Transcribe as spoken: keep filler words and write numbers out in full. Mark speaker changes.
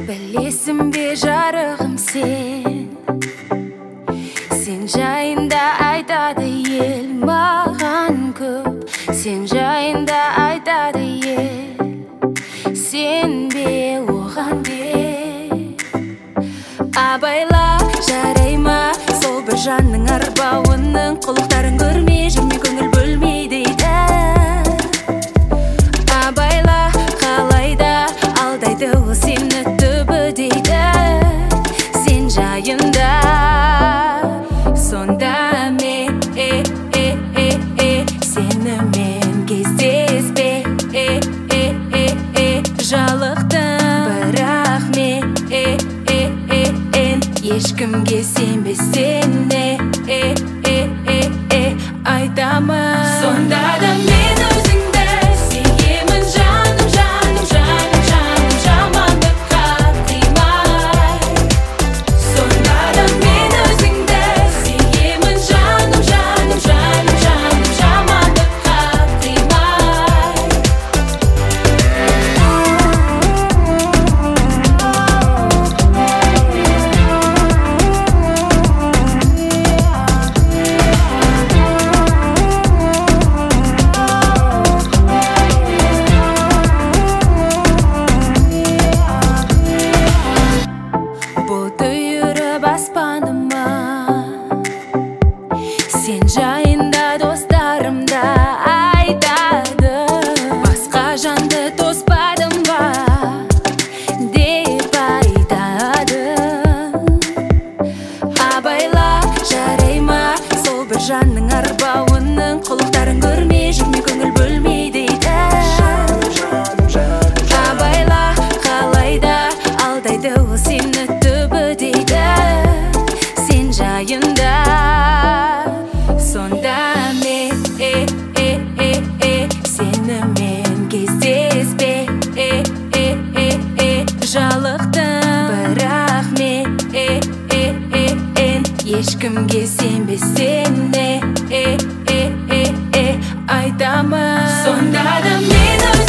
Speaker 1: Білесің бе жарығым сен, сен жайында айтады ел маған көп, сен жайында айтады ел, сен бе оған бе. Абайла жарай ма сол бір жанның арбауының, құлықтарын көрмей жүрме көңіл бөлмей дейді. Абайла қалайда алдайды ол сені түбі дейді, сен жайында. Сонда мен э, э, э, э, сенімен кездеспе э, э, э, э, жалықтым. Бірақ мен э, э, э, э, ешкімге сенбестен э, э, э, э, э, айтамын. Сонда да мен өзіңді сүйемін жаным, жаным, жаным, жаным, жамандыққа қимай. Сонда да мен өзіңді сүйемін жаным, жаным, жаным, жаным, жамандыққа қимай. Бұлт үйіріп аспаныма, сен жайында достарым да айтады. Басқа жанды тоспадым ба деп айтады. Абайла жарай ма сол бір жанның арбауының, құлықтарын көрмей жүрме көңіл бөлмей дейді. Абайла қалайда алдайды ол сені түбі дейді, сен жайында. Сонда мен э, э, э, э, сенімен кездеспе э, э, э, э, жалықтым. Бірақ мен э, э, э, э, ешкімге сенбестен э, э, э, э, э, айтамын. Сонда да мен